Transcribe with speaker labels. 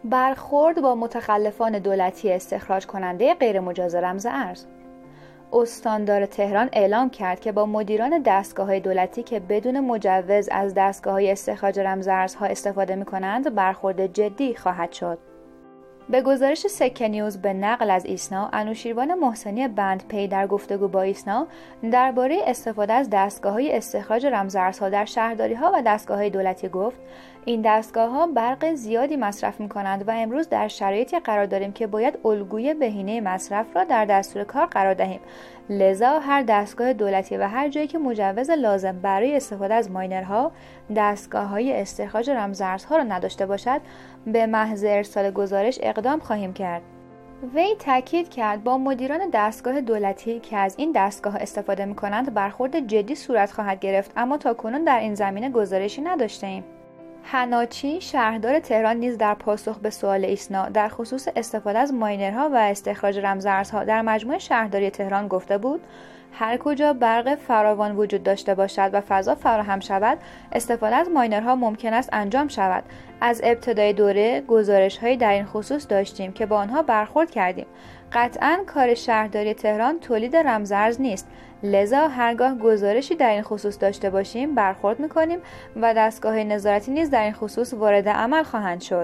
Speaker 1: برخورد با متخلفان دولتی استخراج کننده غیرمجاز رمز ارز. استاندار تهران اعلام کرد که با مدیران دستگاه‌های دولتی که بدون مجوز از دستگاه‌های استخراج رمز ارزها استفاده می‌کنند برخورد جدی خواهد شد. به گزارش سکه نیوز به نقل از ایسنا، انوشیروان محسنی بندپی در گفتگو با ایسنا درباره استفاده از دستگاه‌های استخراج رمز ارزها در شهرداری‌ها و دستگاه‌های دولتی گفت: این دستگاه‌ها برق زیادی مصرف می‌کنند و امروز در شرایطی قرار داریم که باید الگوی بهینه مصرف را در دستور کار قرار دهیم. لذا هر دستگاه دولتی و هر جایی که مجوز لازم برای استفاده از ماینرها دستگاه‌های استخراج رمز ارزها را نداشته باشد، به محض ارسال گزارش اقدام خواهیم کرد. وی تاکید کرد با مدیران دستگاه دولتی که از این دستگاه استفاده می‌کنند برخورد جدی صورت خواهد گرفت، اما تاکنون در این زمینه گزارشی نداشته‌ایم. حناچی شهردار تهران نیز در پاسخ به سوال ایسنا در خصوص استفاده از ماینرها و استخراج رمز ارزها در مجموعه شهرداری تهران گفته بود: هر کجا برق فراوان وجود داشته باشد و فضا فراهم شود، استفاده از ماینرها ممکن است انجام شود. از ابتدای دوره گزارش‌هایی در این خصوص داشتیم که با آنها برخورد کردیم. قطعاً کار شهرداری تهران تولید رمز ارز نیست، لذا هرگاه گزارشی در این خصوص داشته باشیم برخورد می‌کنیم و دستگاه‌های نظارتی نیز در این خصوص وارد عمل خواهند شد.